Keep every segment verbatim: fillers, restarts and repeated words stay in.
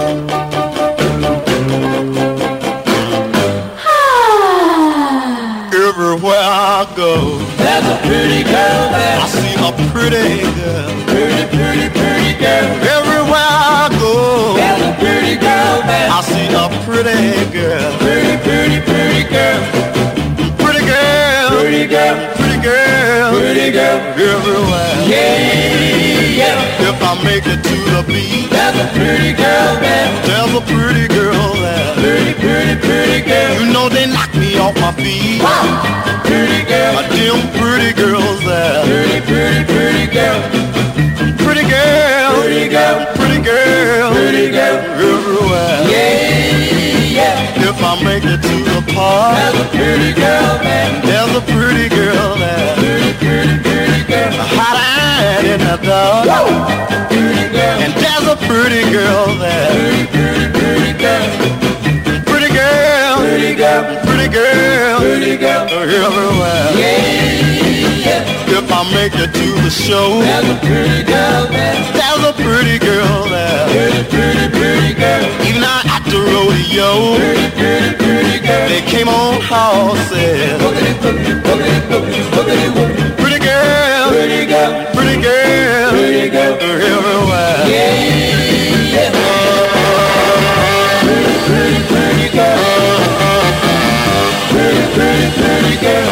Everywhere I go, there's a pretty girl there. I see a pretty girl. Pretty, pretty, pretty girl. Everywhere I go, there's a pretty girl there. I see a pretty girl. Pretty, pretty, pretty girl. Pretty girl. Pretty girl. Pretty girl. Pretty girl. Everywhere. Yeah, yeah. If I make it to the beach, there's a pretty girl there. There's a pretty girl there. Pretty, pretty, pretty girl. You know they knock me off my feet. Wow. Pretty girl. A damn pretty girls there. Pretty, pretty, pretty girl. Pretty girl. Pretty girl. Pretty girl. Pretty girl. Everywhere. Yeah, yeah. If I make it to the park, there's a pretty girl there. There's a pretty girl there. Pretty, pretty, pretty girl. Hot eyed in the dark. Pretty girl. And there's a pretty girl there. Pretty, pretty, pretty girl. Pretty girl. Pretty girl. Pretty girl. Pretty girl. Everywhere. Yeah, yeah. If I make it to the show, there's a pretty girl there. There's a pretty girl there. Pretty, pretty, pretty girl. Even out at the rodeo, pretty, pretty, pretty girl. They came on horses. Boogity, boogity, boogity, boogity, boogity, boogity. Pretty girl. Pretty girl. Pretty girl. Pretty girl. Everywhere. Yeah, yeah. Pretty, pretty, pretty girl. Pretty, pretty, pretty girl.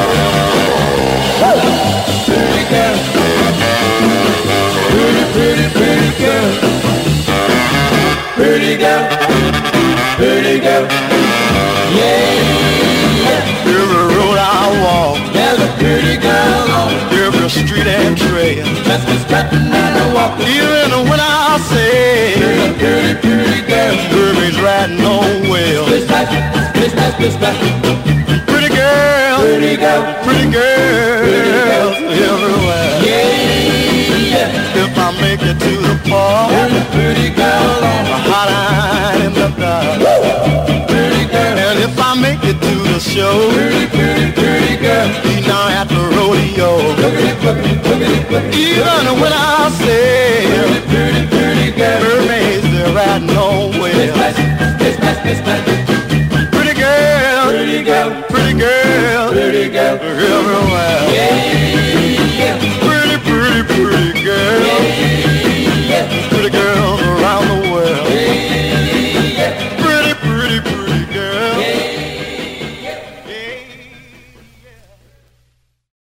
Pretty girl. Pretty, pretty, pretty girl. Pretty girl. Pretty girl. Yeah. Every road I walk, there's a pretty girl on every street and trail. just a strutting and a walking. Even when I say, There's a pretty, pretty girl. Herbie's riding on well. Splish splash, splish splash, splish splash. Pretty girl. Pretty girl. Pretty girl. Pretty girl. Everywhere. Yeah, yeah. If I make it to the park, There's a pretty girl on a hot eye in the dark. pretty girl. And if I make it to the show, Pretty, pretty, pretty girl. be now at the rodeo. Boogity, boogity, boogity, boogity. Even when I say,